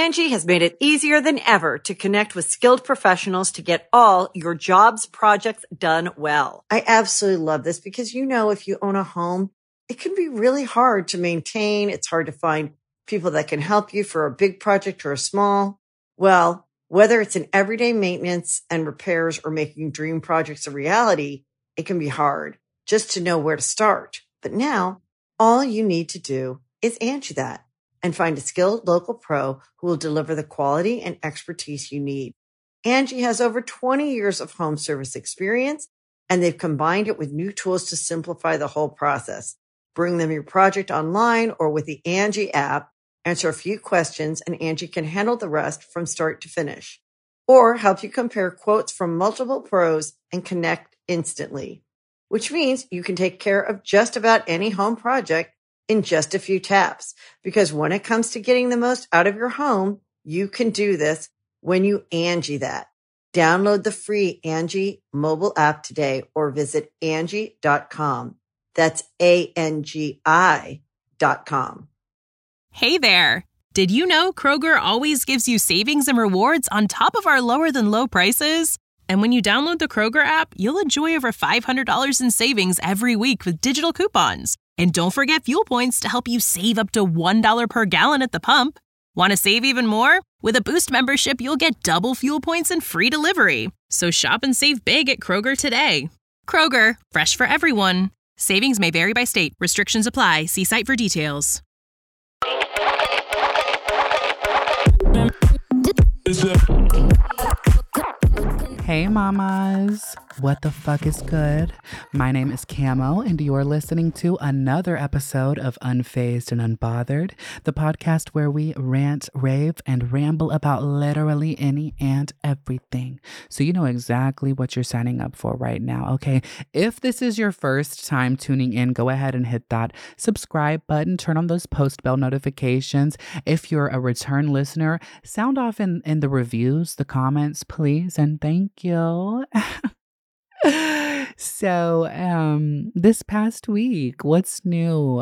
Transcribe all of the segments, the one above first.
Angie has made it easier than ever to connect with skilled professionals to get all your jobs projects done well. I absolutely love this because, if you own a home, it can be really hard to maintain. It's hard to find people that can help you for a big project or a small. Well, whether it's in everyday maintenance and repairs or making dream projects a reality, it can be hard just to know where to start. But now all you need to do is Angie that and find a skilled local pro who will deliver the quality and expertise you need. Angie has over 20 years of home service experience, and they've combined it with new tools to simplify the whole process. Bring them your project online or with the Angie app, answer a few questions, and Angie can handle the rest from start to finish. Or help you compare quotes from multiple pros and connect instantly, which means you can take care of just about any home project in just a few taps. Because when it comes to getting the most out of your home, you can do this when you Angie that. Download the free Angie mobile app today or visit Angie.com. That's ANGI.com. Hey there. Did you know Kroger always gives you savings and rewards on top of our lower than low prices? And when you download the Kroger app, you'll enjoy over $500 in savings every week with digital coupons. And don't forget fuel points to help you save up to $1 per gallon at the pump. Want to save even more? With a Boost membership, you'll get double fuel points and free delivery. So shop and save big at Kroger today. Kroger, fresh for everyone. Savings may vary by state. Restrictions apply. See site for details. Hey mamas, what the fuck is good? My name is Camo and you're listening to another episode of Unfazed and Unbothered, the podcast where we rant, rave, and ramble about literally any and everything. So you know exactly what you're signing up for right now, okay? If this is your first time tuning in, go ahead and hit that subscribe button, turn on those post bell notifications. If you're a return listener, sound off in the reviews, the comments, please, and thank you. So, this past week, what's new?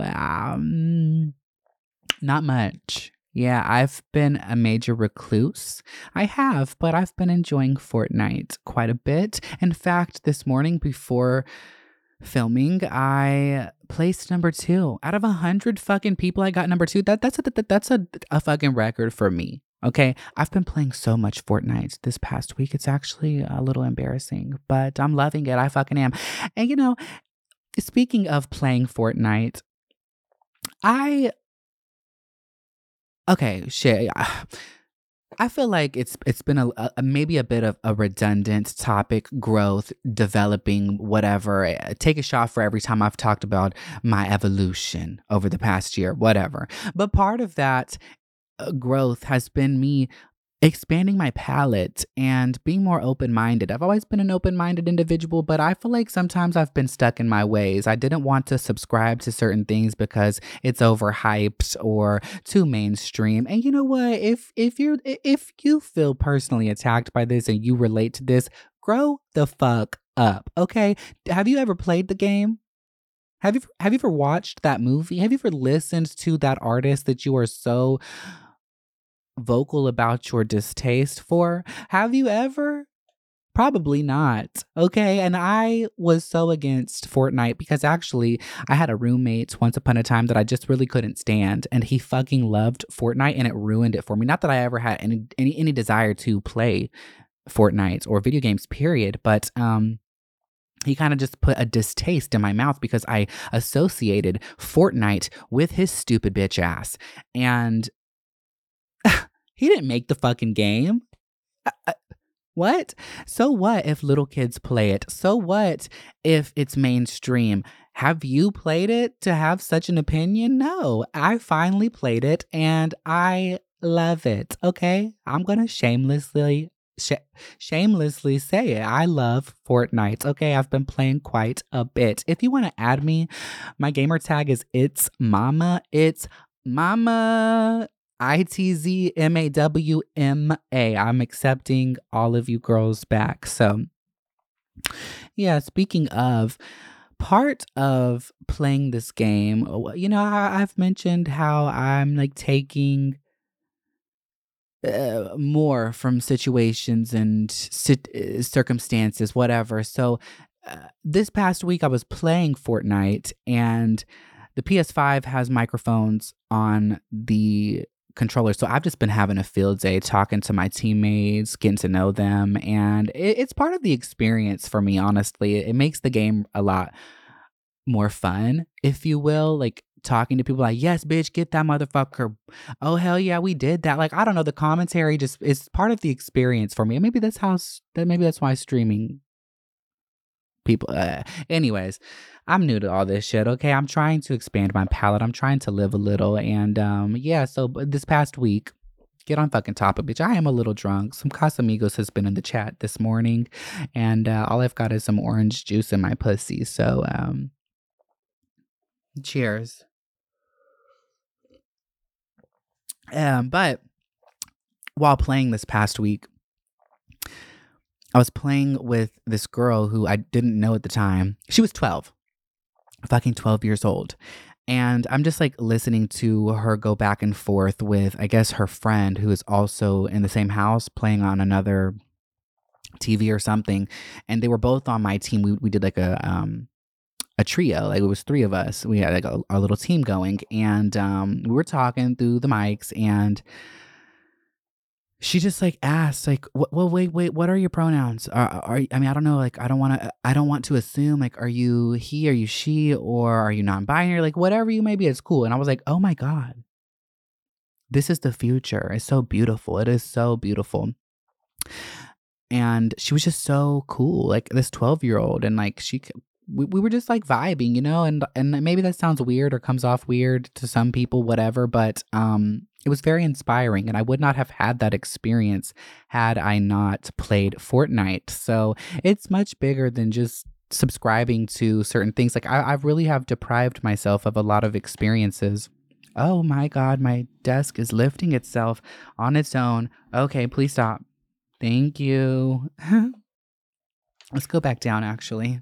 Not much. Yeah, I've been a major recluse. I have, but I've been enjoying Fortnite quite a bit. In fact, this morning before filming, I placed number 2 out of 100 fucking people. I got number 2. That's a fucking record for me. Okay, I've been playing so much Fortnite this past week. It's actually a little embarrassing, but I'm loving it. I fucking am. And speaking of playing Fortnite, I feel like it's been maybe a bit of a redundant topic, growth, developing, whatever. Take a shot for every time I've talked about my evolution over the past year, whatever. But part of that growth has been me expanding my palette and being more open-minded. I've always been an open-minded individual, but I feel like sometimes I've been stuck in my ways. I didn't want to subscribe to certain things because it's overhyped or too mainstream. And you know what? If you feel personally attacked by this and you relate to this, grow the fuck up, okay? Have you ever played the game? Have you ever watched that movie? Have you ever listened to that artist that you are so vocal about your distaste for? Have you ever? Probably not. Okay. And I was so against Fortnite because actually I had a roommate once upon a time that I just really couldn't stand, and he fucking loved Fortnite and it ruined it for me. Not that I ever had any desire to play Fortnite or video games, period. But, he kind of just put a distaste in my mouth because I associated Fortnite with his stupid bitch ass. And he didn't make the fucking game. What? So what if little kids play it? So what if it's mainstream? Have you played it to have such an opinion? No, I finally played it and I love it. Okay, I'm going to shamelessly say it. I love Fortnite. Okay, I've been playing quite a bit. If you want to add me, my gamer tag is It's Mama. It's Mama. ITZMAWMA. I'm accepting all of you girls back. So, yeah, speaking of, part of playing this game, I've mentioned how I'm like taking more from situations and circumstances, whatever. So this past week I was playing Fortnite, and the PS5 has microphones on the controller. So I've just been having a field day talking to my teammates, getting to know them. And it's part of the experience for me, honestly. It makes the game a lot more fun, if you will. Like talking to people like, yes, bitch, get that motherfucker. Oh, hell yeah, we did that. Like, I don't know. The commentary just is part of the experience for me. And maybe that's why streaming people anyways, I'm new to all this shit. Okay, I'm trying to expand my palette. I'm trying to live a little. And yeah, so this past week, get on fucking topic, bitch, I am a little drunk. Some Casamigos has been in the chat this morning, and all I've got is some orange juice in my pussy. So cheers. But while playing this past week, I was playing with this girl who I didn't know at the time. She was 12, fucking 12 years old. And I'm just like listening to her go back and forth with, I guess, her friend who is also in the same house playing on another TV or something. And they were both on my team. We did like a trio. Like it was three of us. We had like our little team going, and we were talking through the mics, and she just like asked, like, well, wait, what are your pronouns? I mean, I don't know, like, I don't want to assume, like, are you he, are you she, or are you non-binary? Like, whatever you may be, it's cool. And I was like, oh my God, this is the future. It's so beautiful. It is so beautiful. And she was just so cool, like this 12-year-old, and like we were just like vibing, you know, and maybe that sounds weird or comes off weird to some people, whatever, but it was very inspiring, and I would not have had that experience had I not played Fortnite. So it's much bigger than just subscribing to certain things. Like I really have deprived myself of a lot of experiences. Oh my God, my desk is lifting itself on its own. Okay, please stop. Thank you. Let's go back down, actually.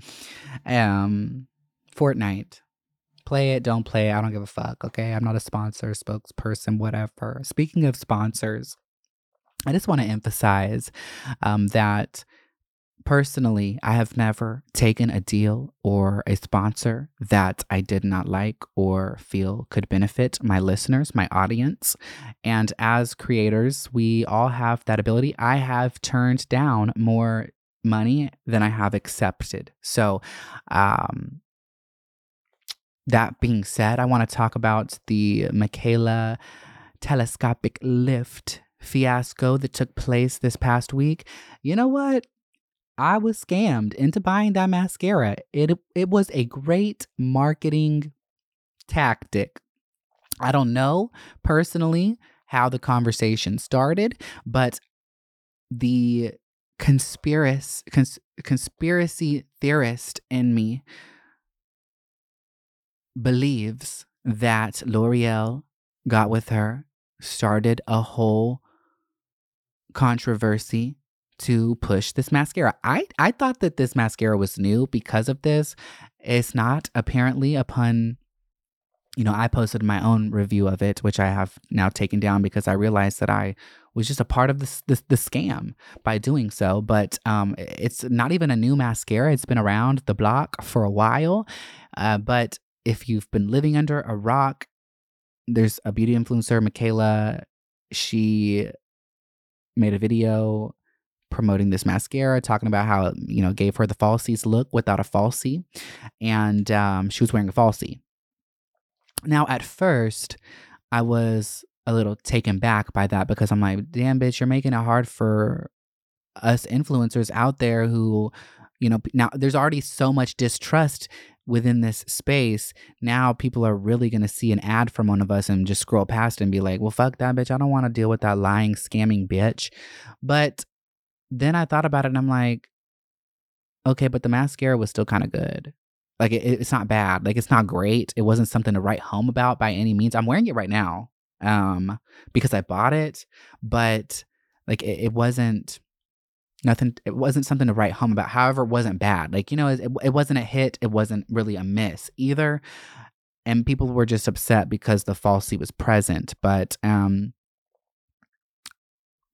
Fortnite. Play it, don't play it. I don't give a fuck, okay? I'm not a sponsor, spokesperson, whatever. Speaking of sponsors, I just want to emphasize that personally, I have never taken a deal or a sponsor that I did not like or feel could benefit my listeners, my audience. And as creators, we all have that ability. I have turned down more money than I have accepted. So, that being said, I want to talk about the Michaela telescopic lift fiasco that took place this past week. You know what? I was scammed into buying that mascara. It was a great marketing tactic. I don't know personally how the conversation started, but the conspiracy theorist in me believes that L'Oreal got with her, started a whole controversy to push this mascara. I thought that this mascara was new because of this. It's not, apparently, upon, you know, I posted my own review of it, which I have now taken down because I realized that I was just a part of the scam by doing so. But it's not even a new mascara. It's been around the block for a while. But if you've been living under a rock, there's a beauty influencer, Michaela. She made a video promoting this mascara, talking about how it, you know, gave her the falsies look without a falsie. And she was wearing a falsie. Now, at first, I was a little taken back by that because I'm like, damn, bitch, you're making it hard for us influencers out there who, you know, now there's already so much distrust within this space. Now people are really going to see an ad from one of us and just scroll past it and be like, well, fuck that bitch. I don't want to deal with that lying, scamming bitch. But then I thought about it and I'm like, okay, but the mascara was still kind of good. Like it's not bad. Like it's not great. It wasn't something to write home about by any means. I'm wearing it right now because I bought it, but like it wasn't nothing. It wasn't something to write home about. However, it wasn't bad. Like, you know, it wasn't a hit. It wasn't really a miss either. And people were just upset because the falsie was present. But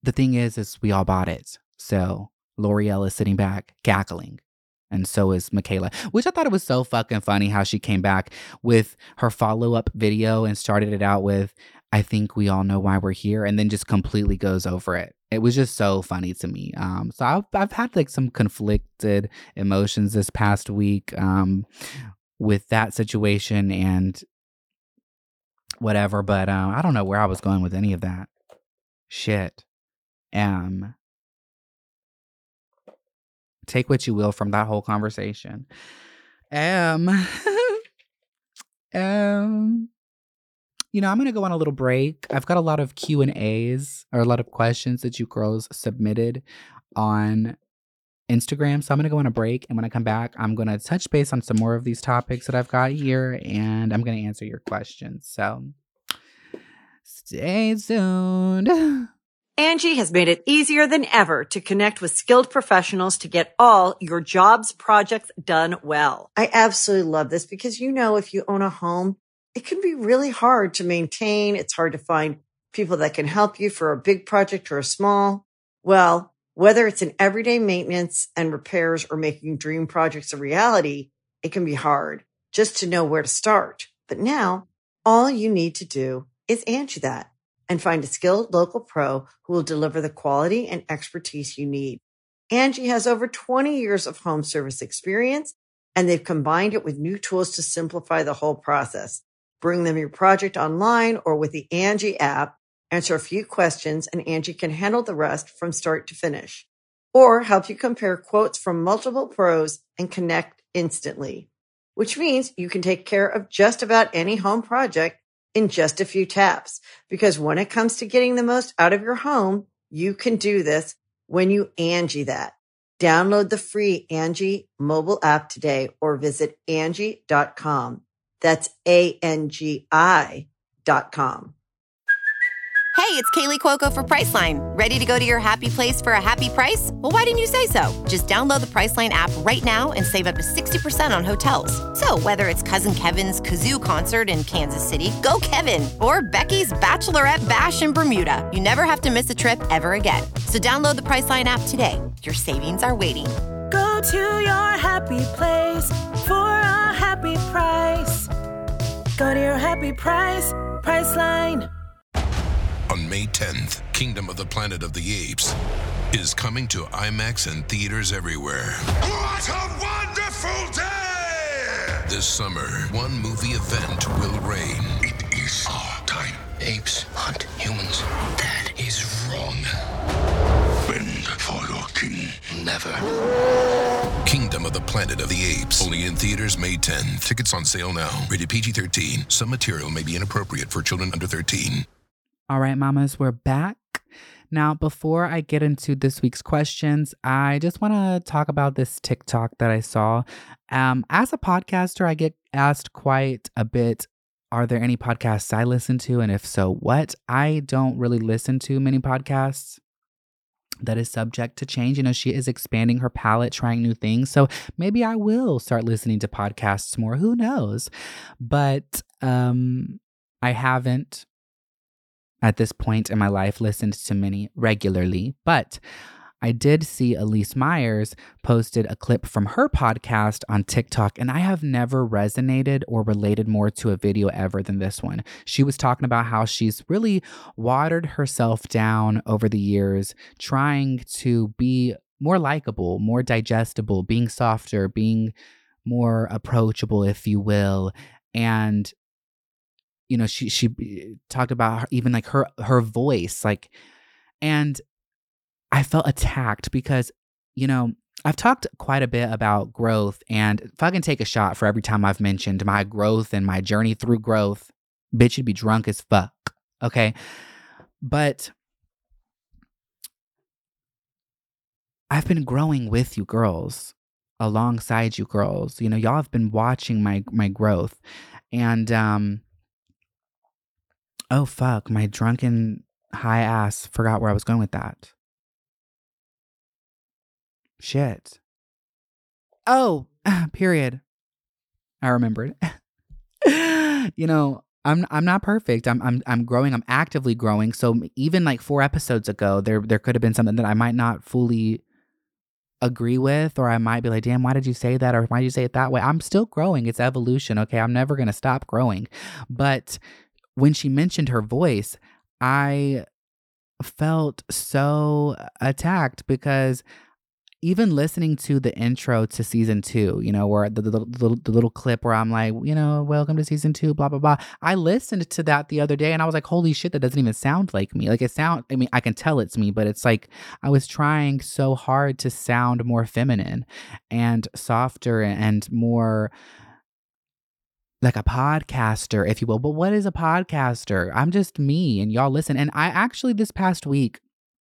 the thing is we all bought it. So L'Oreal is sitting back cackling. And so is Michaela, which I thought it was so fucking funny how she came back with her follow-up video and started it out with, I think we all know why we're here, and then just completely goes over it. It was just so funny to me. So I've had like some conflicted emotions this past week with that situation and whatever, but I don't know where I was going with any of that shit. Take what you will from that whole conversation. I'm going to go on a little break. I've got a lot of Q&As or a lot of questions that you girls submitted on Instagram. So I'm going to go on a break. And when I come back, I'm going to touch base on some more of these topics that I've got here. And I'm going to answer your questions. So stay tuned. Angie has made it easier than ever to connect with skilled professionals to get all your jobs projects done well. I absolutely love this because, if you own a home, it can be really hard to maintain. It's hard to find people that can help you for a big project or a small. Well, whether it's in everyday maintenance and repairs or making dream projects a reality, it can be hard just to know where to start. But now all you need to do is Angie that and find a skilled local pro who will deliver the quality and expertise you need. Angie has over 20 years of home service experience, and they've combined it with new tools to simplify the whole process. Bring them your project online or with the Angie app, answer a few questions, and Angie can handle the rest from start to finish. Or help you compare quotes from multiple pros and connect instantly, which means you can take care of just about any home project in just a few taps. Because when it comes to getting the most out of your home, you can do this when you Angie that. Download the free Angie mobile app today or visit Angie.com. That's ANGI.com. Hey, it's Kaylee Cuoco for Priceline. Ready to go to your happy place for a happy price? Well, why didn't you say so? Just download the Priceline app right now and save up to 60% on hotels. So whether it's Cousin Kevin's Kazoo Concert in Kansas City, go Kevin, or Becky's Bachelorette Bash in Bermuda, you never have to miss a trip ever again. So download the Priceline app today. Your savings are waiting. Go to your happy place for a happy price. Go to your happy price, Priceline. On May 10th, Kingdom of the Planet of the Apes is coming to IMAX and theaters everywhere. What a wonderful day! This summer, one movie event will reign. It is our time. Apes hunt humans. That is wrong. Bend for your king. Never. Kingdom of the Planet of the Apes. Only in theaters May 10th. Tickets on sale now. Rated PG-13. Some material may be inappropriate for children under 13. All right, mamas, we're back. Now, before I get into this week's questions, I just want to talk about this TikTok that I saw. As a podcaster, I get asked quite a bit, are there any podcasts I listen to? And if so, what? I don't really listen to many podcasts. That is subject to change. She is expanding her palette, trying new things. So maybe I will start listening to podcasts more. Who knows? But I haven't at this point in my life listened to many regularly, but I did see Elise Myers posted a clip from her podcast on TikTok, and I have never resonated or related more to a video ever than this one. She was talking about how she's really watered herself down over the years, trying to be more likable, more digestible, being softer, being more approachable, if you will. And she talked about even like her voice, like, and I felt attacked because, I've talked quite a bit about growth, and if I can take a shot for every time I've mentioned my growth and my journey through growth, bitch, you'd be drunk as fuck. Okay. But I've been growing with you girls, alongside you girls. Y'all have been watching my growth, and, oh, fuck, my drunken high ass forgot where I was going with that. Shit. Oh, period. I remembered. I'm not perfect. I'm growing. I'm actively growing. So even like 4 episodes ago, there could have been something that I might not fully agree with, or I might be like, damn, why did you say that? Or why did you say it that way? I'm still growing. It's evolution. Okay. I'm never going to stop growing. But when she mentioned her voice, I felt so attacked because even listening to the intro to season 2, where the little clip where I'm like, welcome to season 2, blah, blah, blah. I listened to that the other day and I was like, holy shit, that doesn't even sound like me. Like I mean, I can tell it's me, but it's like I was trying so hard to sound more feminine and softer and more like a podcaster, if you will. But what is a podcaster? I'm just me and y'all listen. And I actually, this past week,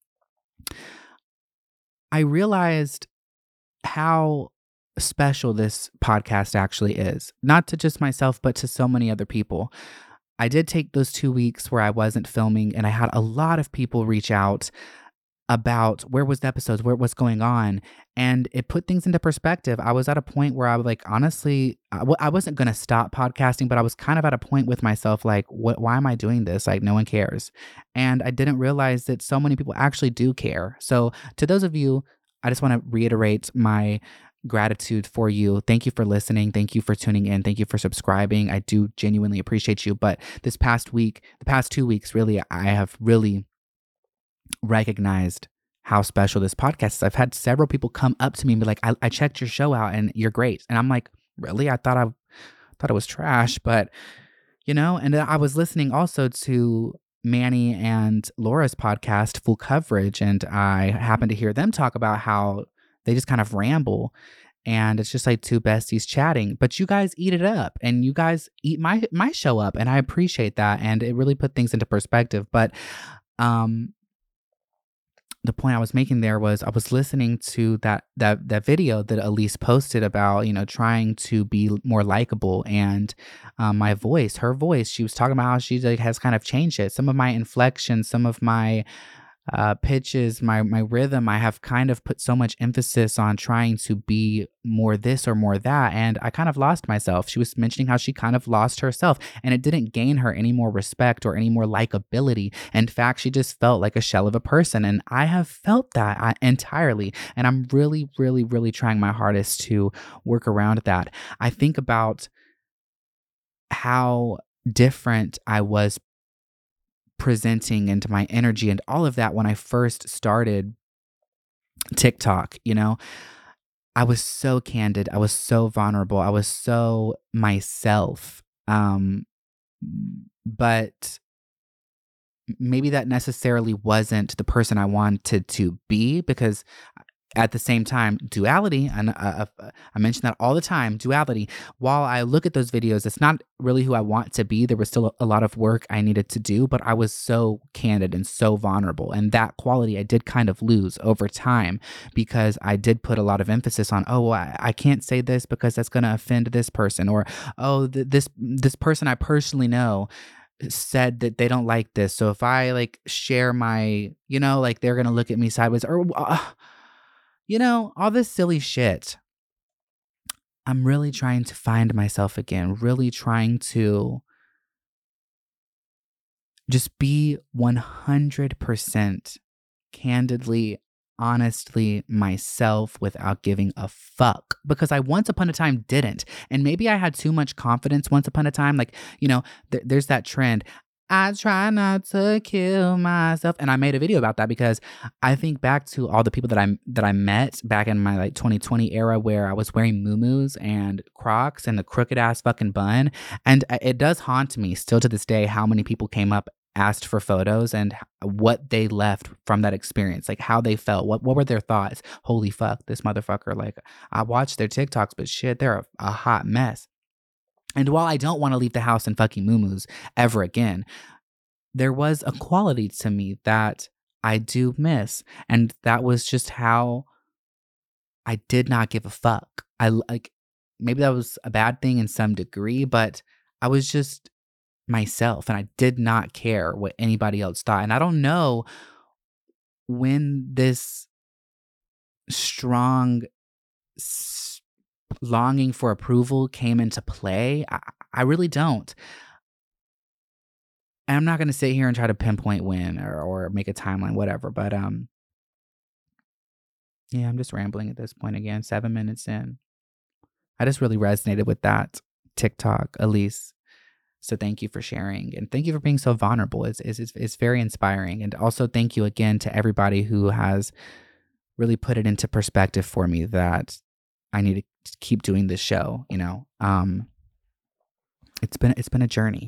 I realized how special this podcast actually is. Not to just myself, but to so many other people. I did take those 2 weeks where I wasn't filming, and I had a lot of people reach out about where was the episodes, what's going on, and it put things into perspective. I was at a point where I was like, honestly, I wasn't going to stop podcasting, but I was kind of at a point with myself like, why am I doing this? Like, no one cares. And I didn't realize that so many people actually do care. So to those of you, I just want to reiterate my gratitude for you. Thank you for listening. Thank you for tuning in. Thank you for subscribing. I do genuinely appreciate you. But this past week, the past 2 weeks, really, I have really recognized how special this podcast is. I've had several people come up to me and be like, I checked your show out and you're great. And I'm like, really? I thought it was trash, but and I was listening also to Manny and Laura's podcast, Full Coverage, and I happened to hear them talk about how they just kind of ramble and it's just like two besties chatting, but you guys eat it up and you guys eat my show up, and I appreciate that, and it really put things into perspective. But the point I was making there was I was listening to that video that Elise posted about, trying to be more likable, and her voice, she was talking about how she like has kind of changed it. Some of my inflections, some of my pitches, my rhythm, I have kind of put so much emphasis on trying to be more this or more that, and I kind of lost myself. She was mentioning how she kind of lost herself, and it didn't gain her any more respect or any more likability. In fact, she just felt like a shell of a person, and I have felt that entirely, and I'm really, really, really trying my hardest to work around that. I think about how different I was presenting and my energy and all of that when I first started TikTok. I was so candid, I was so vulnerable, I was so myself. But maybe that necessarily wasn't the person I wanted to be, because at the same time, duality, and I mention that all the time, duality, while I look at those videos, it's not really who I want to be. There was still a lot of work I needed to do, but I was so candid and so vulnerable. And that quality I did kind of lose over time because I did put a lot of emphasis on, I can't say this because that's going to offend this person. Or, this person I personally know said that they don't like this. So if I like share my, like they're going to look at me sideways, or all this silly shit. I'm really trying to find myself again, really trying to just be 100% candidly, honestly myself without giving a fuck, because I once upon a time didn't. And maybe I had too much confidence once upon a time. Like, there's that trend. I try not to kill myself. And I made a video about that because I think back to all the people that I met back in my like 2020 era where I was wearing muumuus and Crocs and the crooked ass fucking bun. And it does haunt me still to this day how many people came up, asked for photos, and what they left from that experience, like how they felt, what were their thoughts. Holy fuck, this motherfucker, like I watched their TikToks, but shit, they're a hot mess. And while I don't want to leave the house in fucking muumuus ever again, there was a quality to me that I do miss. And that was just how I did not give a fuck. Maybe that was a bad thing in some degree, but I was just myself and I did not care what anybody else thought. And I don't know when this strong longing for approval came into play. I really don't. And I'm not going to sit here and try to pinpoint when or make a timeline, whatever. But yeah, I'm just rambling at this point again, 7 minutes in. I just really resonated with that TikTok, Elise. So thank you for sharing, and thank you for being so vulnerable. It's very inspiring. And also thank you again to everybody who has really put it into perspective for me that I need to keep doing this show, you know. It's been a journey.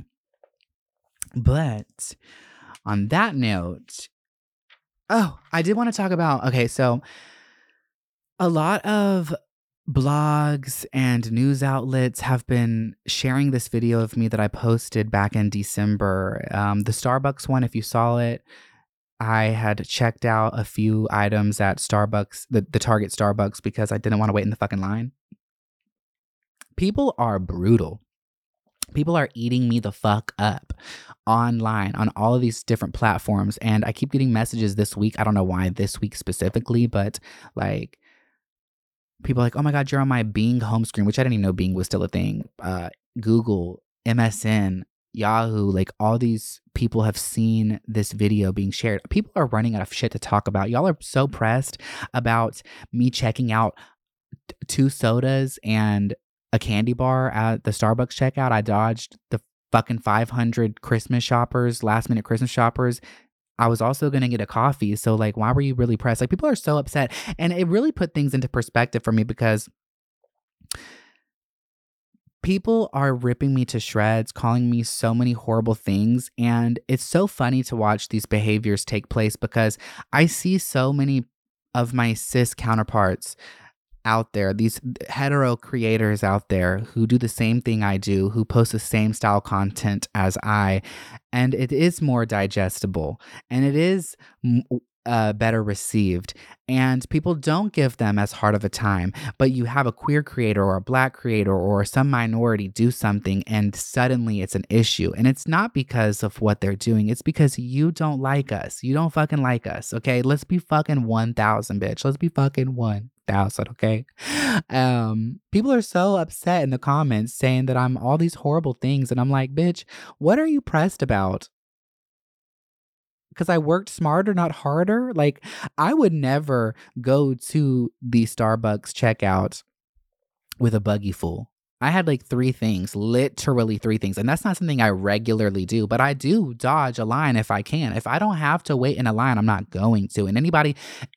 But on that note, I did want to talk about, okay, so a lot of blogs and news outlets have been sharing this video of me that I posted back in December. The Starbucks one, if you saw it, I had checked out a few items at Starbucks, the Target Starbucks, because I didn't want to wait in the fucking line. People are brutal. People are eating me the fuck up online on all of these different platforms. And I keep getting messages this week. I don't know why this week specifically, but like, people are like, oh my God, you're on my Bing home screen, which I didn't even know Bing was still a thing. Google, MSN, Yahoo, like all these people have seen this video being shared. People are running out of shit to talk about. Y'all are so pressed about me checking out 2 sodas and a candy bar at the Starbucks checkout. I dodged the fucking 500 Christmas shoppers, last minute Christmas shoppers. I was also going to get a coffee. So like, why were you really pressed? Like, people are so upset. And it really put things into perspective for me, because people are ripping me to shreds, calling me so many horrible things. And it's so funny to watch these behaviors take place, because I see so many of my cis counterparts out there, these hetero creators out there who do the same thing I do, who post the same style content as I, and it is more digestible, and it is better received, and people don't give them as hard of a time. But you have a queer creator or a black creator or some minority do something, and suddenly it's an issue. And it's not because of what they're doing. It's because you don't like us. You don't fucking like us, okay? Let's be fucking 1,000, bitch. Let's be fucking 1,000, okay? People are so upset in the comments saying that I'm all these horrible things, and I'm like, bitch, what are you pressed about? Because I worked smarter, not harder. Like, I would never go to the Starbucks checkout with a buggy full. I had like 3 things, literally 3 things. And that's not something I regularly do, but I do dodge a line if I can. If I don't have to wait in a line, I'm not going to. And anybody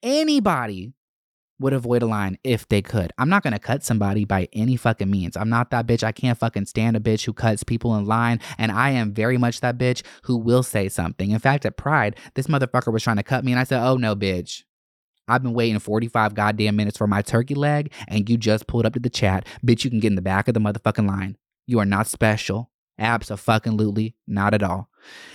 would avoid a line if they could. I'm not going to cut somebody by any fucking means. I'm not that bitch. I can't fucking stand a bitch who cuts people in line. And I am very much that bitch who will say something. In fact, at Pride, this motherfucker was trying to cut me, and I said, oh no, bitch. I've been waiting 45 goddamn minutes for my turkey leg, and you just pulled up to the chat. Bitch, you can get in the back of the motherfucking line. You are not special. Abso-fucking-lutely not at all.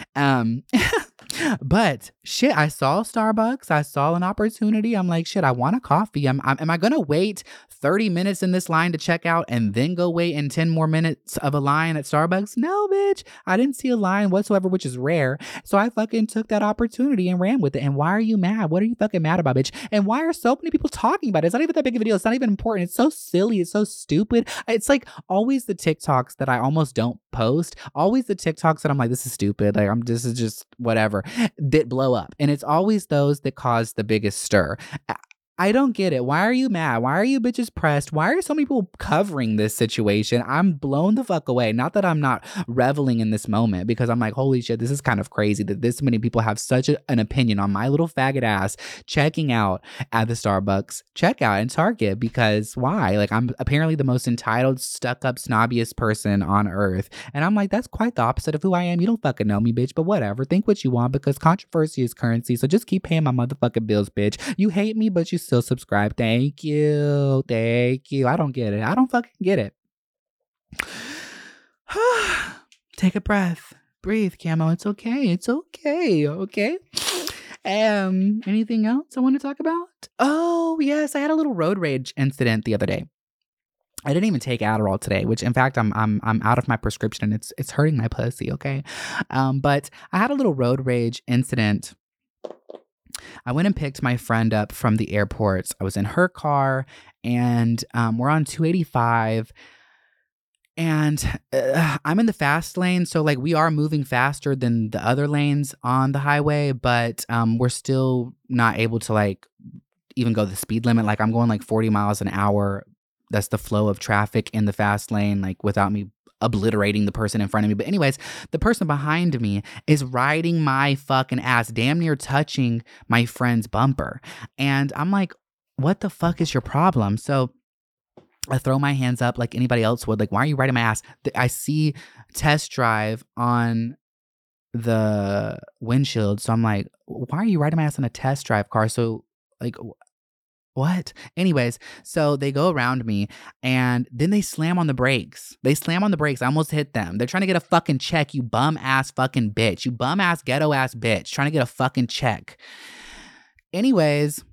But shit, I saw Starbucks. I saw an opportunity. I'm like, shit, I want a coffee. Am I going to wait 30 minutes in this line to check out and then go wait in 10 more minutes of a line at Starbucks? No, bitch. I didn't see a line whatsoever, which is rare. So I fucking took that opportunity and ran with it. And why are you mad? What are you fucking mad about, bitch? And why are so many people talking about it? It's not even that big of a deal. It's not even important. It's so silly. It's so stupid. It's like always the TikToks that I almost don't post. Always the TikToks that I'm like, this is stupid. Like, this is just whatever, that blow up. And it's always those that cause the biggest stir. I don't get it. Why are you mad? Why are you bitches pressed? Why are so many people covering this situation? I'm blown the fuck away. Not that I'm not reveling in this moment, because I'm like, holy shit, this is kind of crazy that this many people have such an opinion on my little faggot ass checking out at the Starbucks checkout and Target. Because why? Like, I'm apparently the most entitled, stuck up, snobbiest person on earth. And I'm like, that's quite the opposite of who I am. You don't fucking know me, bitch, but whatever. Think what you want, because controversy is currency. So just keep paying my motherfucking bills, bitch. You hate me, but you still subscribe. Thank you. I don't get it. I don't fucking get it. Take a breath. Breathe, Camo. It's okay. It's okay. Okay. Anything else I want to talk about? Oh, yes. I had a little road rage incident the other day. I didn't even take Adderall today, which in fact I'm out of my prescription, and it's hurting my pussy, okay? But I had a little road rage incident. I went and picked my friend up from the airport. I was in her car, and we're on 285, And I'm in the fast lane, so like we are moving faster than the other lanes on the highway, but we're still not able to like even go the speed limit. Like I'm going like 40 miles an hour. That's the flow of traffic in the fast lane, like without me obliterating the person in front of me. But anyways, the person behind me is riding my fucking ass, damn near touching my friend's bumper. And I'm like, what the fuck is your problem? So I throw my hands up like anybody else would. Like, why are you riding my ass? I see test drive on the windshield. So I'm like, why are you riding my ass on a test drive car? So like, what? Anyways, so they go around me and then they slam on the brakes. I almost hit them. They're trying to get a fucking check, you bum ass fucking bitch. You bum ass ghetto ass bitch trying to get a fucking check. Anyways,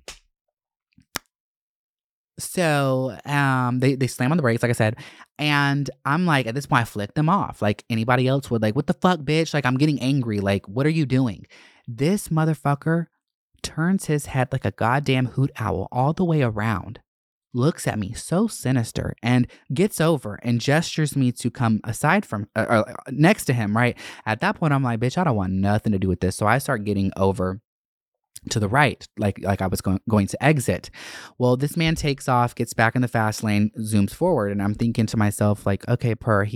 so they slam on the brakes, like I said, and I'm like, at this point I flicked them off like anybody else would. Like, what the fuck, bitch? Like, I'm getting angry. Like, what are you doing? This motherfucker turns his head like a goddamn hoot owl all the way around, looks at me so sinister, and gets over and gestures me to come aside from or next to him. Right at that point, I'm like, bitch, I don't want nothing to do with this. So I start getting over to the right, like I was going to exit. Well, this man takes off, gets back in the fast lane, zooms forward, and I'm thinking to myself, like, okay,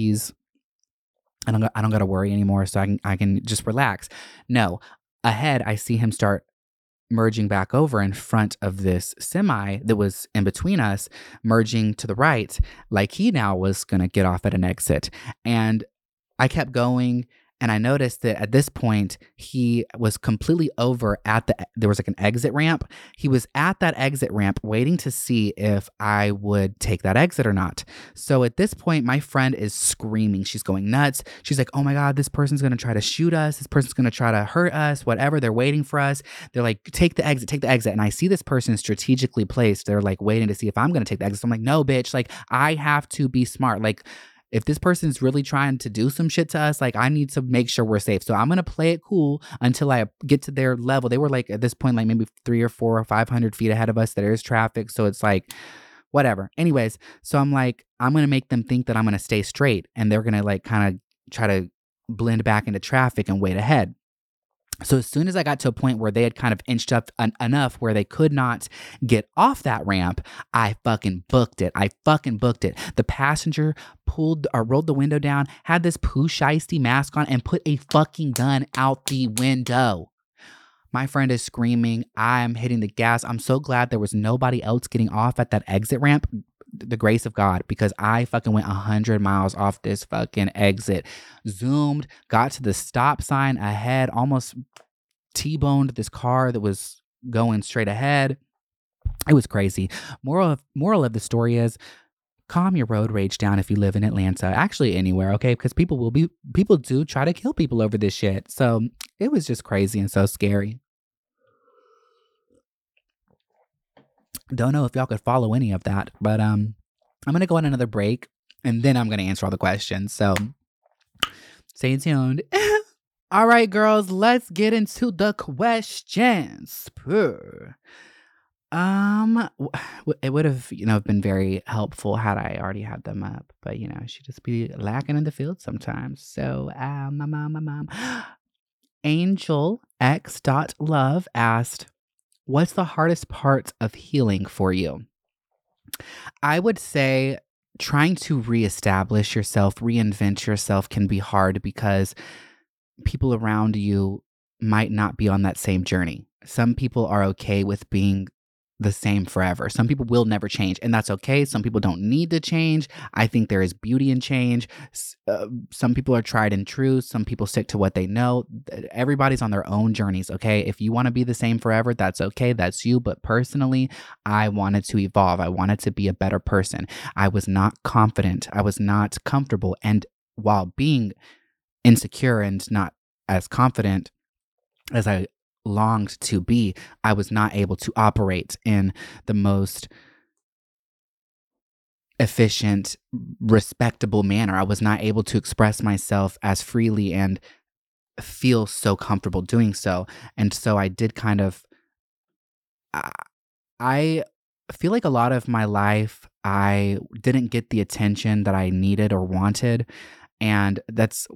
I don't got to worry anymore, so I can just relax. No, ahead, I see him start merging back over in front of this semi that was in between us, merging to the right, like he now was gonna get off at an exit. And I kept going. And I noticed that at this point, he was completely over there was like an exit ramp. He was at that exit ramp waiting to see if I would take that exit or not. So at this point, my friend is screaming. She's going nuts. She's like, oh my God, this person's going to try to shoot us. This person's going to try to hurt us, whatever. They're waiting for us. They're like, take the exit. And I see this person strategically placed. They're like waiting to see if I'm going to take the exit. So I'm like, no, bitch, like I have to be smart. Like, if this person's really trying to do some shit to us, like I need to make sure we're safe. So I'm going to play it cool until I get to their level. They were like at this point, like maybe 300 or 400 or 500 feet ahead of us. There is traffic. So it's like, whatever. Anyways, so I'm like, I'm going to make them think that I'm going to stay straight and they're going to like kind of try to blend back into traffic and wait ahead. So as soon as I got to a point where they had kind of inched up enough where they could not get off that ramp, I fucking booked it. The passenger rolled the window down, had this Pooh Shiesty mask on, and put a fucking gun out the window. My friend is screaming. I'm hitting the gas. I'm so glad there was nobody else getting off at that exit ramp. The grace of God, because I fucking went 100 miles off this fucking exit, zoomed, got to the stop sign ahead, almost T-boned this car that was going straight ahead. It was crazy. Moral of the story is, calm your road rage down if you live in Atlanta, actually anywhere, okay? Because people do try to kill people over this shit. So it was just crazy and so scary. Don't know if y'all could follow any of that, but I'm going to go on another break and then I'm going to answer all the questions. So stay tuned. All right, girls, let's get into the questions. It would have, been very helpful had I already had them up, but she'd just be lacking in the field sometimes. So, my mom. Angel X.Love asked, what's the hardest part of healing for you? I would say trying to reestablish yourself, reinvent yourself can be hard because people around you might not be on that same journey. Some people are okay with being the same forever. Some people will never change, and that's okay. Some people don't need to change. I think there is beauty in change. Some people are tried and true. Some people stick to what they know. Everybody's on their own journeys, okay? If you want to be the same forever, that's okay. That's you. But personally, I wanted to evolve. I wanted to be a better person. I was not confident. I was not comfortable. And while being insecure and not as confident as I longed to be, I was not able to operate in the most efficient, respectable manner. I was not able to express myself as freely and feel so comfortable doing so. And so I did kind of, I feel like a lot of my life, I didn't get the attention that I needed or wanted. And that's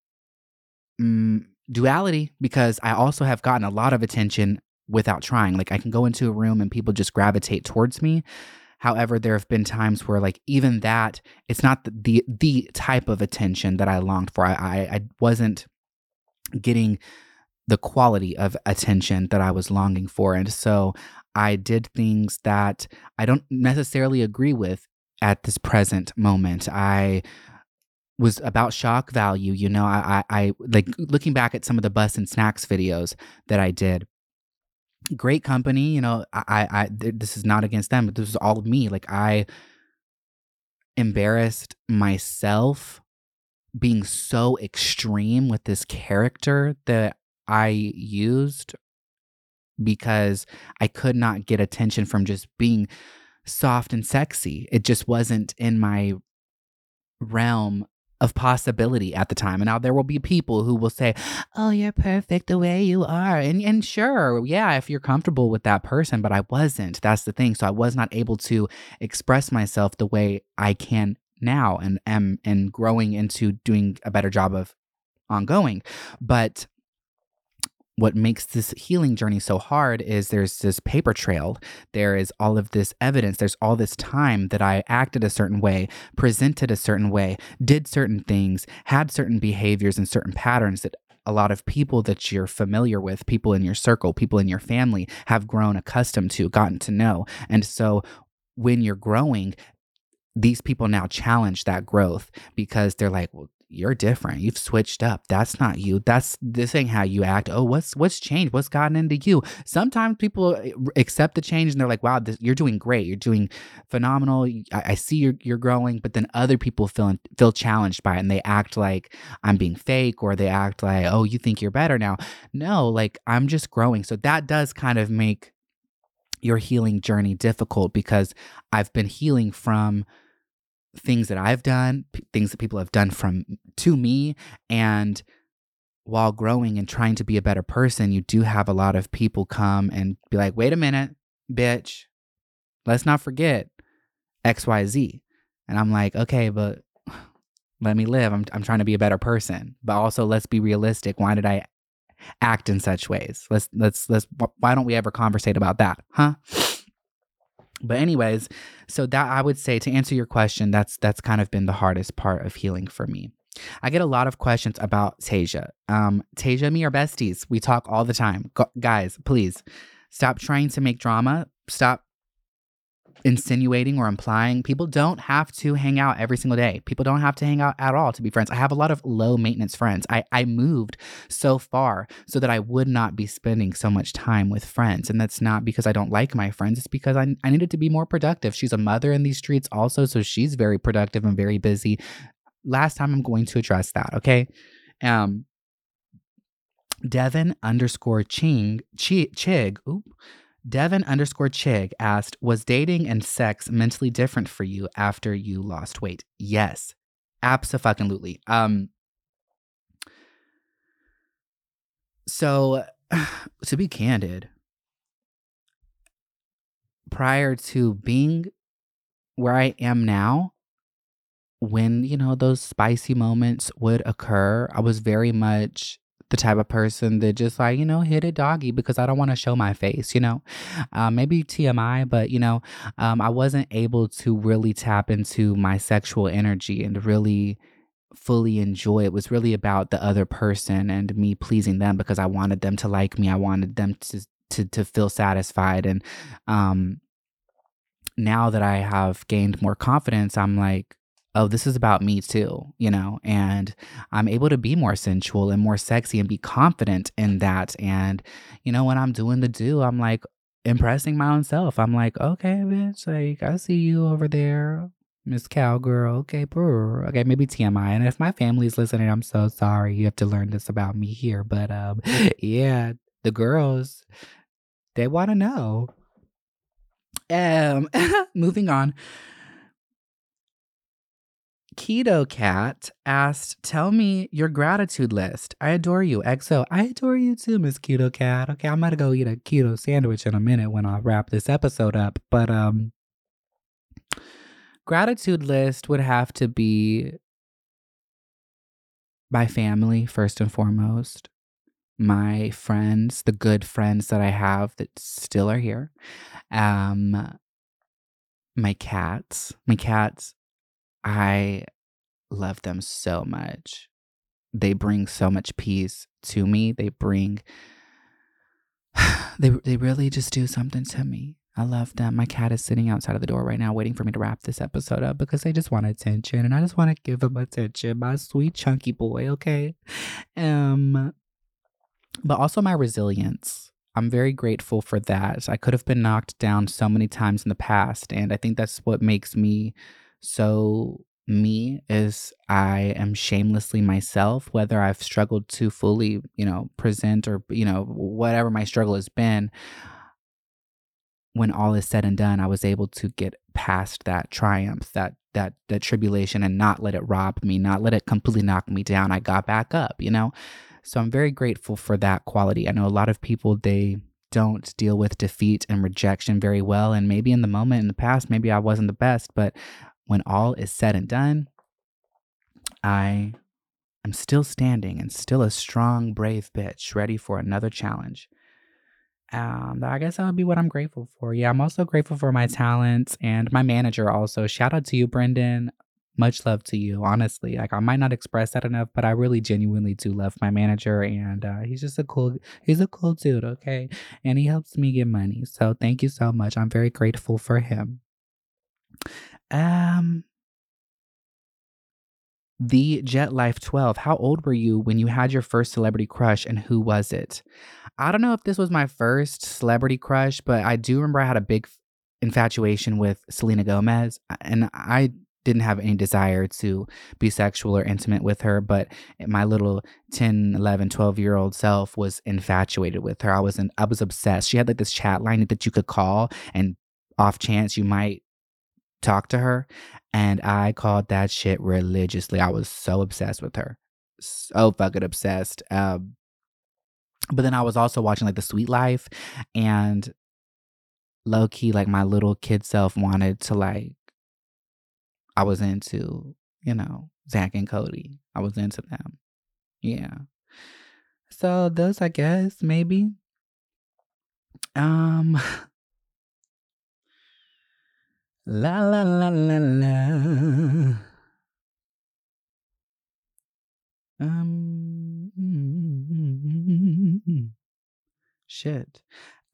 duality, because I also have gotten a lot of attention without trying. Like, I can go into a room and people just gravitate towards me. However, there have been times where, like, even that, it's not the type of attention that I longed for. I wasn't getting the quality of attention that I was longing for. And so I did things that I don't necessarily agree with at this present moment. I was about shock value. You know, I like looking back at some of the bus and snacks videos that I did. Great company, you know, this is not against them, but this is all of me. Like, I embarrassed myself being so extreme with this character that I used because I could not get attention from just being soft and sexy. It just wasn't in my realm of possibility at the time. And now there will be people who will say, oh, you're perfect the way you are. And sure, yeah, if you're comfortable with that person, but I wasn't. That's the thing. So I was not able to express myself the way I can now, and am and growing into doing a better job of ongoing. But what makes this healing journey so hard is there's this paper trail. There is all of this evidence. There's all this time that I acted a certain way, presented a certain way, did certain things, had certain behaviors and certain patterns that a lot of people that you're familiar with, people in your circle, people in your family have grown accustomed to, gotten to know. And so when you're growing, these people now challenge that growth because they're like, well, you're different. You've switched up. That's not you. This ain't how you act. Oh, what's changed? What's gotten into you? Sometimes people accept the change and they're like, wow, you're doing great. You're doing phenomenal. I see you're growing. But then other people feel challenged by it and they act like I'm being fake, or they act like, oh, you think you're better now. No, like, I'm just growing. So that does kind of make your healing journey difficult, because I've been healing from things that I've done, things that people have done to me. And while growing and trying to be a better person, you do have a lot of people come and be like, wait a minute, bitch, let's not forget XYZ. And I'm like, okay, but let me live. I'm trying to be a better person, but also let's be realistic. Why did I act in such ways? Let's why don't we ever conversate about that? Huh? But anyways, so that, I would say, to answer your question, that's kind of been the hardest part of healing for me. I get a lot of questions about Tasia. Tasia and me are besties. We talk all the time. Guys, please stop trying to make drama. Stop insinuating or implying. People don't have to hang out every single day. People don't have to hang out at all to be friends. I have a lot of low maintenance friends. I moved so far so that I would not be spending so much time with friends. And that's not because I don't like my friends. It's because I needed to be more productive. She's a mother in these streets also, so she's very productive and very busy. Last time, I'm going to address that, okay? Devin_Chig asked, was dating and sex mentally different for you after you lost weight? Yes, abso-fucking-lutely. So, to be candid, prior to being where I am now, when, you know, those spicy moments would occur, I was very much the type of person that just, like, you know, hit it doggy because I don't want to show my face, you know. Maybe TMI, but, you know, I wasn't able to really tap into my sexual energy and really fully enjoy. It was really about the other person and me pleasing them because I wanted them to like me. I wanted them to feel satisfied. And now that I have gained more confidence, I'm like, oh, this is about me too, you know, and I'm able to be more sensual and more sexy and be confident in that. And, you know, when I'm doing the do, I'm like impressing my own self. I'm like, okay, bitch, like, I see you over there, Miss Cowgirl. Okay, brr. Okay, maybe TMI. And if my family's listening, I'm so sorry. You have to learn this about me here. But yeah, the girls, they want to know. Moving on. Keto Cat asked, tell me your gratitude list. I adore you. XO. I adore you too, Miss Keto Cat. Okay, I'm gonna go eat a keto sandwich in a minute when I wrap this episode up. But Gratitude list would have to be my family, first and foremost. My friends, the good friends that I have that still are here. Um, my cats. My cats, I love them so much. They bring so much peace to me. They bring they really just do something to me. I love them. My cat is sitting outside of the door right now waiting for me to wrap this episode up because they just want attention and I just want to give him attention. My sweet chunky boy, okay? But also my resilience. I'm very grateful for that. I could have been knocked down so many times in the past, and I think that's what makes me so me is I am shamelessly myself, whether I've struggled to fully, present or, whatever my struggle has been. When all is said and done, I was able to get past that triumph, that tribulation, and not let it rob me, not let it completely knock me down. I got back up. So I'm very grateful for that quality. I know a lot of people, they don't deal with defeat and rejection very well. And maybe in the moment in the past, maybe I wasn't the best, but when all is said and done, I am still standing and still a strong, brave bitch ready for another challenge. I guess that would be what I'm grateful for. Yeah, I'm also grateful for my talents and my manager also. Shout out to you, Brendan. Much love to you, honestly. Like, I might not express that enough, but I really genuinely do love my manager, and he's a cool dude, okay? And he helps me get money. So thank you so much. I'm very grateful for him. The Jet Life 12. How old were you when you had your first celebrity crush, and who was it? I don't know if this was my first celebrity crush, but I do remember I had a big infatuation with Selena Gomez, and I didn't have any desire to be sexual or intimate with her, but my little 10, 11, 12-year-old self was infatuated with her. I was obsessed. She had like this chat line that you could call, and off chance you might talk to her, and I called that shit religiously. I was so obsessed with her. So fucking obsessed. But then I was also watching like The Sweet Life, and low key, like my little kid self wanted to I was into, Zach and Cody. I was into them. Yeah. So those, I guess, maybe. La la la la la. Shit.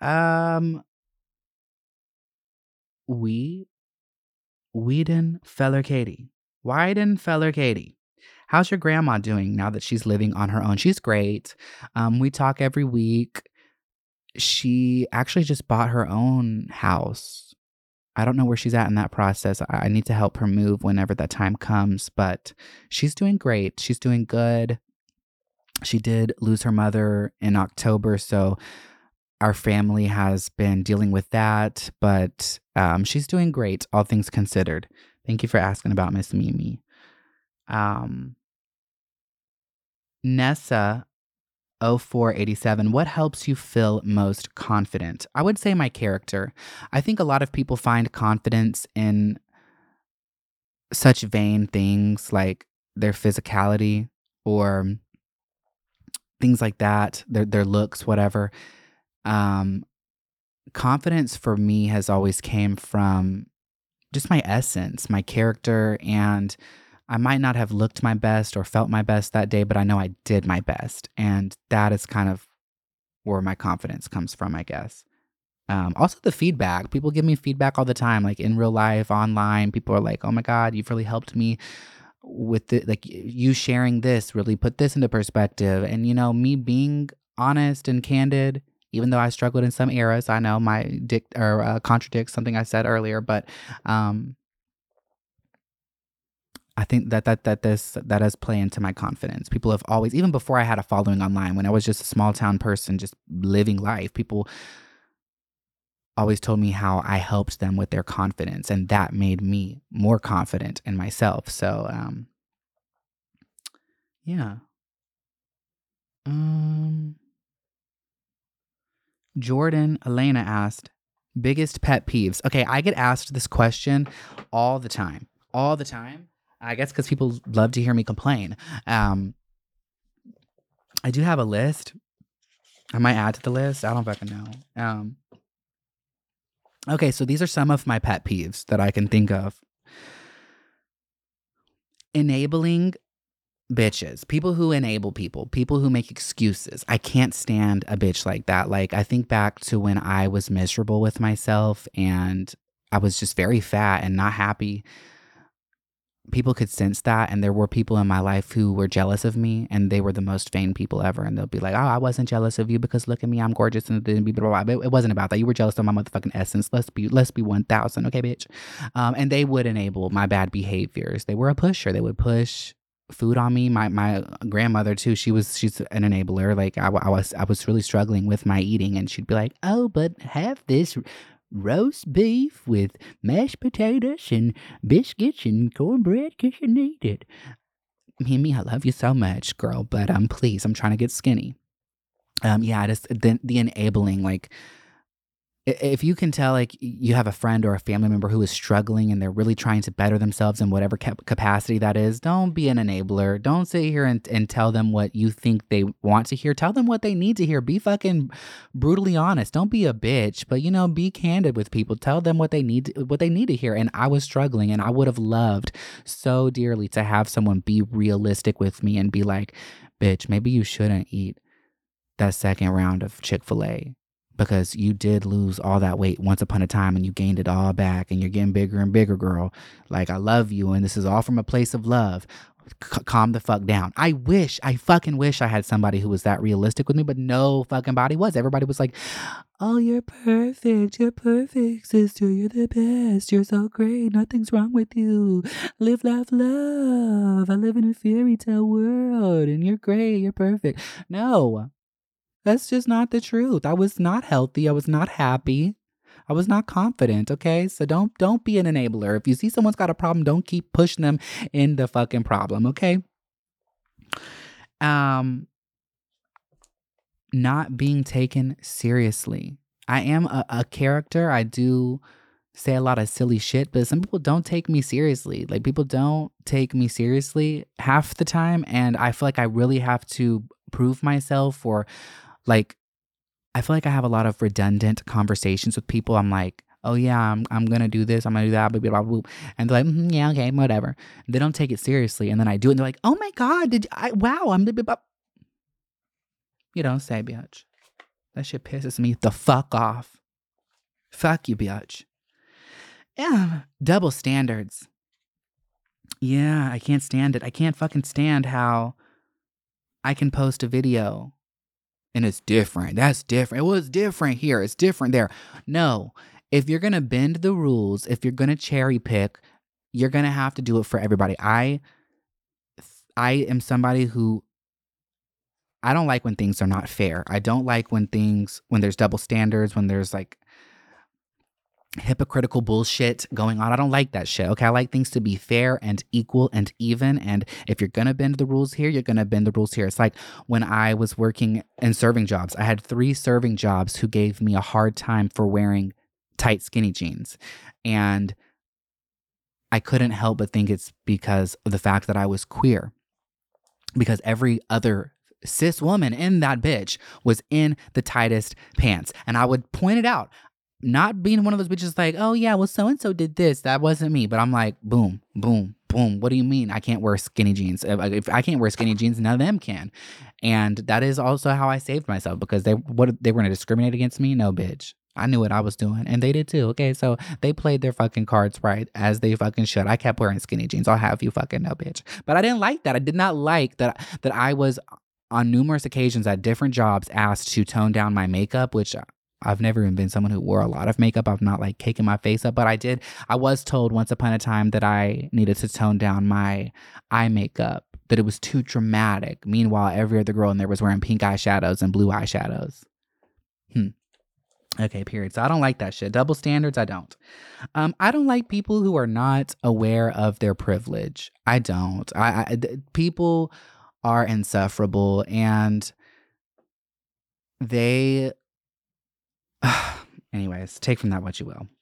Whedon Feller Katie. Wyden Feller Katie. How's your grandma doing now that she's living on her own? She's great. We talk every week. She actually just bought her own house. I don't know where she's at in that process. I need to help her move whenever that time comes, but she's doing great. She's doing good. She did lose her mother in October, so our family has been dealing with that, but she's doing great, all things considered. Thank you for asking about Miss Mimi. Nessa 0487, what helps you feel most confident? I would say my character. I think a lot of people find confidence in such vain things like their physicality or things like that, their looks, whatever. Confidence for me has always came from just my essence, my character, and I might not have looked my best or felt my best that day, but I know I did my best. And that is kind of where my confidence comes from, I guess. Also the feedback. People give me feedback all the time, like in real life, online. People are like, oh my God, you've really helped me with it. Like you sharing this really put this into perspective. And, me being honest and candid, even though I struggled in some eras, I know my contradicts something I said earlier, but I think that does play into my confidence. People have always, even before I had a following online, when I was just a small town person, just living life, people always told me how I helped them with their confidence, and that made me more confident in myself. So, yeah. Jordan Elena asked, Biggest pet peeves. Okay, I get asked this question all the time. All the time. I guess because people love to hear me complain. I do have a list. I might add to the list. I don't fucking know. Okay, so these are some of my pet peeves that I can think of. Enabling bitches, people who enable people who make excuses. I can't stand a bitch like that. Like, I think back to when I was miserable with myself and I was just very fat and not happy. People could sense that, and there were people in my life who were jealous of me, and they were the most vain people ever, and they'll be like, oh, I wasn't jealous of you because look at me, I'm gorgeous, and blah, blah, blah. It wasn't about that. You were jealous of my motherfucking essence. Let's be 1,000, okay, bitch? And they would enable my bad behaviors. They were a pusher. They would push food on me. My grandmother too, she's an enabler. Like, I was really struggling with my eating, and she'd be like, oh, but have this roast beef with mashed potatoes and biscuits and cornbread because you need it. Mimi, I love you so much, girl, but please, I'm trying to get skinny. Just the enabling, like, if you can tell, like, you have a friend or a family member who is struggling and they're really trying to better themselves in whatever capacity that is, don't be an enabler. Don't sit here and tell them what you think they want to hear. Tell them what they need to hear. Be fucking brutally honest. Don't be a bitch, but, be candid with people. Tell them what they need to hear. And I was struggling, and I would have loved so dearly to have someone be realistic with me and be like, bitch, maybe you shouldn't eat that second round of Chick-fil-A. Because you did lose all that weight once upon a time and you gained it all back and you're getting bigger and bigger, girl. Like, I love you and this is all from a place of love. Calm the fuck down. I fucking wish I had somebody who was that realistic with me, but no fucking body was. Everybody was like, oh, you're perfect. You're perfect, sister. You're the best. You're so great. Nothing's wrong with you. Live, laugh, love. I live in a fairy tale world and you're great. You're perfect. No. That's just not the truth. I was not healthy. I was not happy. I was not confident, okay? So don't be an enabler. If you see someone's got a problem, don't keep pushing them in the fucking problem, okay? Not being taken seriously. I am a character. I do say a lot of silly shit, but some people don't take me seriously. Like, people don't take me seriously half the time, and I feel like I really have to prove myself, or like, I feel like I have a lot of redundant conversations with people. I'm like, oh yeah, I'm going to do this. I'm going to do that. Blah, blah, blah, blah. And they're like, yeah, okay, whatever. They don't take it seriously. And then I do it. And they're like, oh my God, wow. You don't say, bitch. That shit pisses me the fuck off. Fuck you, bitch. Yeah. Double standards. Yeah, I can't stand it. I can't fucking stand how I can post a video and it's different. That's different. It was different here. It's different there. No. If you're going to bend the rules, if you're going to cherry pick, you're going to have to do it for everybody. I am somebody who, I don't like when things are not fair. I don't like when there's double standards, when there's like hypocritical bullshit going on. I don't like that shit. Okay, I like things to be fair and equal and even. And if you're gonna bend the rules here, you're gonna bend the rules here. It's like when I was working in serving jobs. I had 3 serving jobs who gave me a hard time for wearing tight skinny jeans, and I couldn't help but think it's because of the fact that I was queer. Because every other cis woman in that bitch was in the tightest pants, and I would point it out. Not being one of those bitches like, oh yeah, well so-and-so did this. That wasn't me. But I'm like, boom, boom, boom. What do you mean I can't wear skinny jeans? If I can't wear skinny jeans, none of them can. And that is also how I saved myself, because they were going to discriminate against me? No, bitch. I knew what I was doing, and they did too. Okay, so they played their fucking cards right, as they fucking should. I kept wearing skinny jeans. I'll have you fucking know, bitch. But I didn't like that. I did not like that I was on numerous occasions at different jobs asked to tone down my makeup, which I've never even been someone who wore a lot of makeup. I've not like caking my face up, but I was told once upon a time that I needed to tone down my eye makeup, that it was too dramatic. Meanwhile, every other girl in there was wearing pink eyeshadows and blue eyeshadows. Okay, period. So I don't like that shit. Double standards, I don't. I don't like people who are not aware of their privilege. I don't. People are insufferable, and they... Anyways, take from that what you will.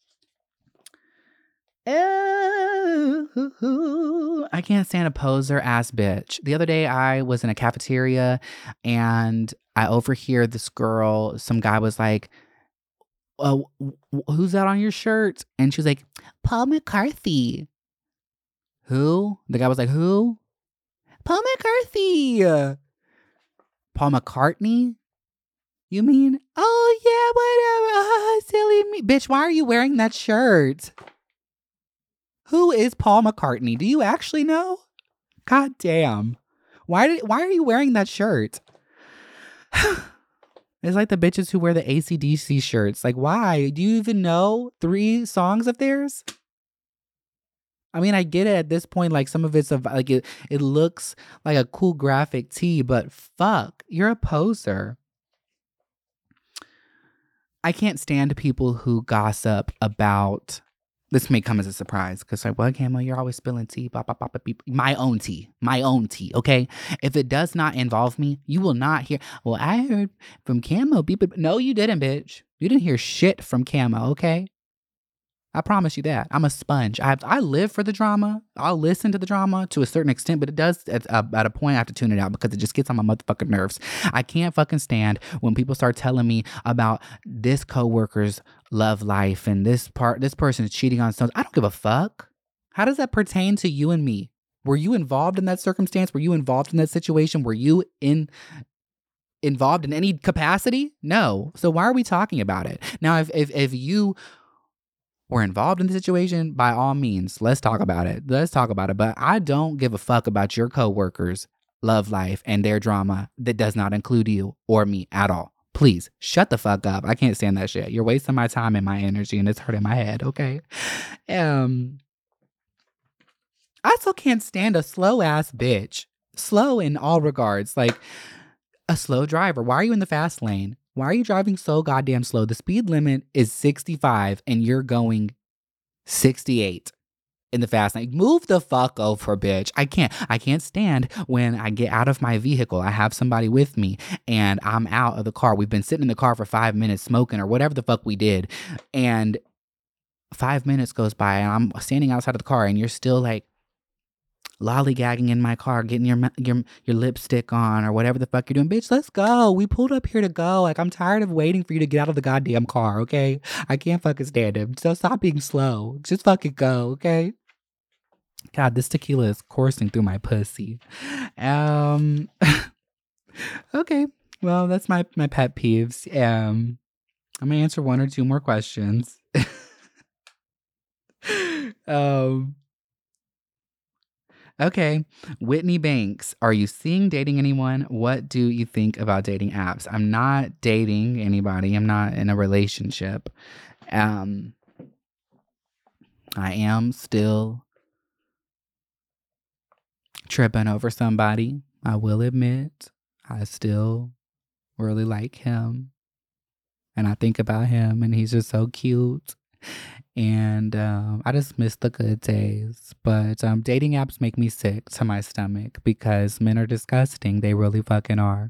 Oh, I can't stand a poser ass bitch. The other day I was in a cafeteria and I overhear this girl, some guy was like, oh, who's that on your shirt? And she was like, Paul McCartney. Who? The guy was like, who? Paul McCartney. Paul McCartney? You mean? Oh, yeah, whatever. Silly me. Bitch, why are you wearing that shirt? Who is Paul McCartney? Do you actually know? God damn. Why are you wearing that shirt? It's like the bitches who wear the AC/DC shirts. Like, why? Do you even know 3 songs of theirs? I mean, I get it at this point. Like, some of it's like it looks like a cool graphic tee, but fuck, you're a poser. I can't stand people who gossip about. This may come as a surprise because like, what, Camo? You're always spilling tea. My own tea. Okay. If it does not involve me, you will not hear. Well, I heard from Camo. No, you didn't, bitch. You didn't hear shit from Camo. Okay. I promise you that. I'm a sponge. I live for the drama. I'll listen to the drama to a certain extent, but it does at a point I have to tune it out because it just gets on my motherfucking nerves. I can't fucking stand when people start telling me about this coworker's love life and this person is cheating on someone. I don't give a fuck. How does that pertain to you and me? Were you involved in that circumstance? Were you involved in that situation? Were you involved in any capacity? No. So why are we talking about it? Now, if you were involved in the situation, by all means, let's talk about it. But I don't give a fuck about your coworkers' love life and their drama that does not include you or me at all. Please shut the fuck up. I can't stand that shit. You're wasting my time and my energy and it's hurting my head. Okay. I still can't stand a slow ass bitch. Slow in all regards. Like a slow driver. Why are you in the fast lane? Why are you driving so goddamn slow? The speed limit is 65 and you're going 68 in the fast lane. Move the fuck over, bitch. I can't stand when I get out of my vehicle. I have somebody with me and I'm out of the car. We've been sitting in the car for 5 minutes smoking or whatever the fuck we did. And 5 minutes goes by and I'm standing outside of the car and you're still like lollygagging in my car, getting your lipstick on or whatever the fuck you're doing. Bitch, let's go. We pulled up here to go. Like, I'm tired of waiting for you to get out of the goddamn car, okay? I can't fucking stand it. So stop being slow. Just fucking go, okay? God, this tequila is coursing through my pussy. Okay. Well, that's my pet peeves. I'm gonna answer 1 or 2 more questions. Okay, Whitney Banks, are you dating anyone? What do you think about dating apps? I'm not dating anybody. I'm not in a relationship. I am still tripping over somebody. I will admit, I still really like him. And I think about him and he's just so cute. And I just miss the good days. But dating apps make me sick to my stomach because men are disgusting. They really fucking are.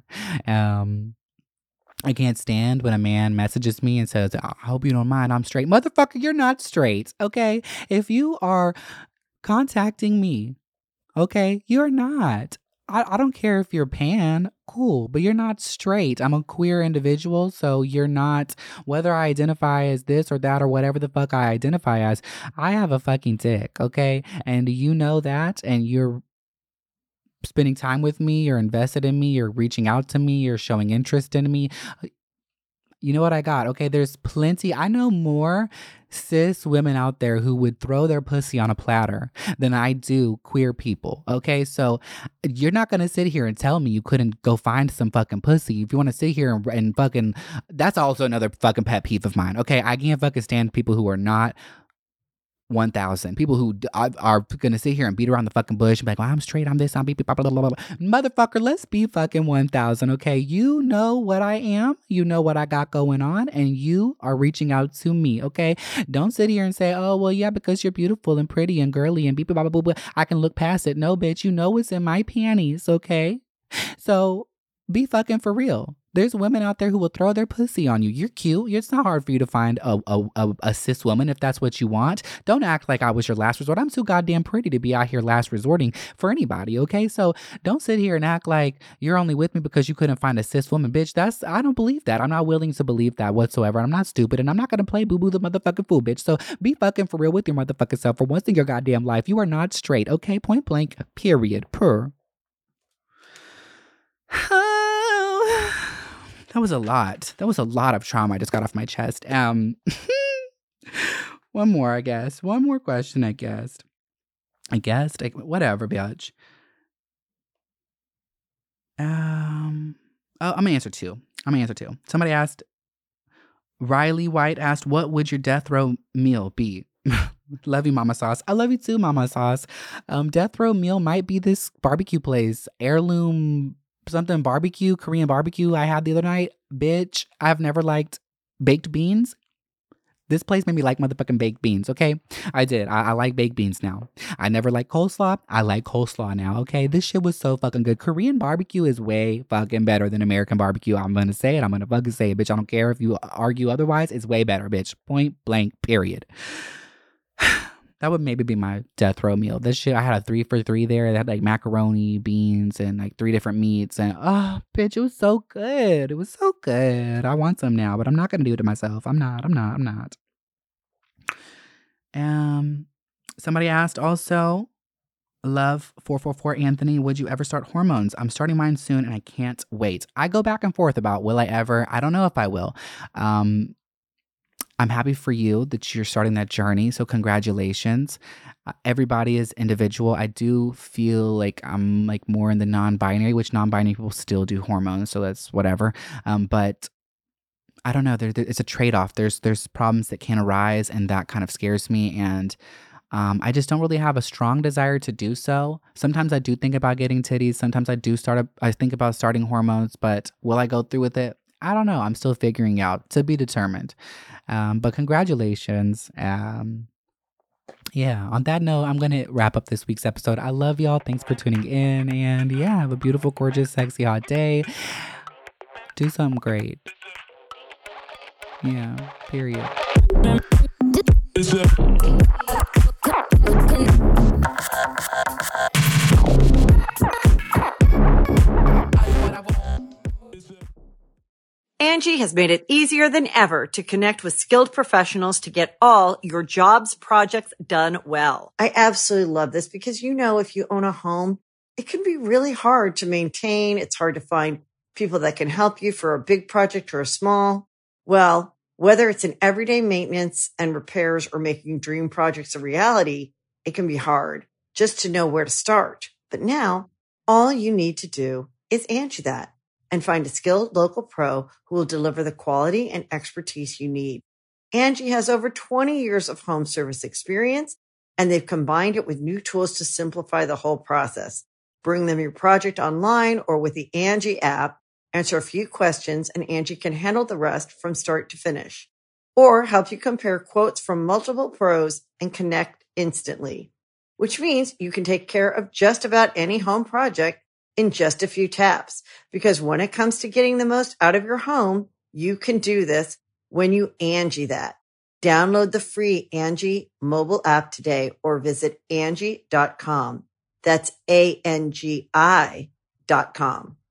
I can't stand when a man messages me and says, I hope you don't mind, I'm straight. Motherfucker, you're not straight, okay? If you are contacting me, okay, you're not. I don't care if you're pan, cool, but you're not straight. I'm a queer individual, so you're not, whether I identify as this or that or whatever the fuck I identify as, I have a fucking dick, okay? And you know that, and you're spending time with me, you're invested in me, you're reaching out to me, you're showing interest in me. You know what I got? Okay, there's plenty. I know more cis women out there who would throw their pussy on a platter than I do queer people. Okay, so you're not going to sit here and tell me you couldn't go find some fucking pussy. If you want to sit here and fucking, that's also another fucking pet peeve of mine. Okay, I can't fucking stand people who are not 1,000. People who are gonna sit here and beat around the fucking bush and be like, well, I'm straight, I'm this, I'm blah, blah, blah, blah, blah. Motherfucker, let's be fucking 1,000, okay? You know what I am, you know what I got going on, and you are reaching out to me, okay? Don't sit here and say, oh, well, yeah, because you're beautiful and pretty and girly and blah, blah, blah, blah, blah, I can look past it. No, bitch, you know what's in my panties, okay? So be fucking for real. There's women out there who will throw their pussy on you. You're cute. It's not hard for you to find a cis woman if that's what you want. Don't act like I was your last resort. I'm too goddamn pretty to be out here last resorting for anybody, okay? So don't sit here and act like you're only with me because you couldn't find a cis woman. Bitch, I don't believe that. I'm not willing to believe that whatsoever. I'm not stupid, and I'm not going to play boo-boo the motherfucking fool, bitch. So be fucking for real with your motherfucking self for once in your goddamn life. You are not straight, okay? Point blank, period, per. That was a lot. That was a lot of trauma I just got off my chest. One more, I guess. One more question, I guess. Whatever, bitch. I'm gonna answer two. Somebody asked, Riley White asked, what would your death row meal be? Love you, Mama Sauce. I love you too, Mama Sauce. Death row meal might be this barbecue place, Heirloom something barbecue, Korean barbecue I had the other night. Bitch, I've never liked baked beans. This place made me like motherfucking baked beans, okay? I did. I like baked beans now. I never liked coleslaw. I like coleslaw now, okay? This shit was so fucking good. Korean barbecue is way fucking better than American barbecue. I'm gonna say it. I'm gonna fucking say it, bitch. I don't care if you argue otherwise. It's way better, bitch. Point blank, period. That would maybe be my death row meal. This shit, I had a 3 for $3 there. They had like macaroni, beans, and like 3 different meats. And oh, bitch, it was so good. It was so good. I want some now, but I'm not going to do it to myself. I'm not. Somebody asked also, Love 444 Anthony, would you ever start hormones? I'm starting mine soon and I can't wait. I go back and forth about will I ever? I don't know if I will. I'm happy for you that you're starting that journey. So congratulations. Everybody is individual. I do feel like I'm like more in the non-binary, which non-binary people still do hormones. So that's whatever. But I don't know. It's a trade-off. There's problems that can arise, and that kind of scares me. And I just don't really have a strong desire to do so. Sometimes I do think about getting titties. Sometimes I think about starting hormones, but will I go through with it? I don't know. I'm still figuring out, to be determined. But congratulations. Yeah, on that note, I'm going to wrap up this week's episode. I love y'all. Thanks for tuning in. And yeah, have a beautiful, gorgeous, sexy, hot day. Do something great. Yeah, period. Angie has made it easier than ever to connect with skilled professionals to get all your jobs projects done well. I absolutely love this because, you know, if you own a home, it can be really hard to maintain. It's hard to find people that can help you for a big project or a small. Well, whether it's in everyday maintenance and repairs or making dream projects a reality, it can be hard just to know where to start. But now all you need to do is Angie that and find a skilled local pro who will deliver the quality and expertise you need. Angie has over 20 years of home service experience, and they've combined it with new tools to simplify the whole process. Bring them your project online or with the Angie app, answer a few questions, and Angie can handle the rest from start to finish. Or help you compare quotes from multiple pros and connect instantly, which means you can take care of just about any home project in just a few taps. Because when it comes to getting the most out of your home, you can do this when you Angie that. Download the free Angie mobile app today or visit Angie.com. That's ANGI.com.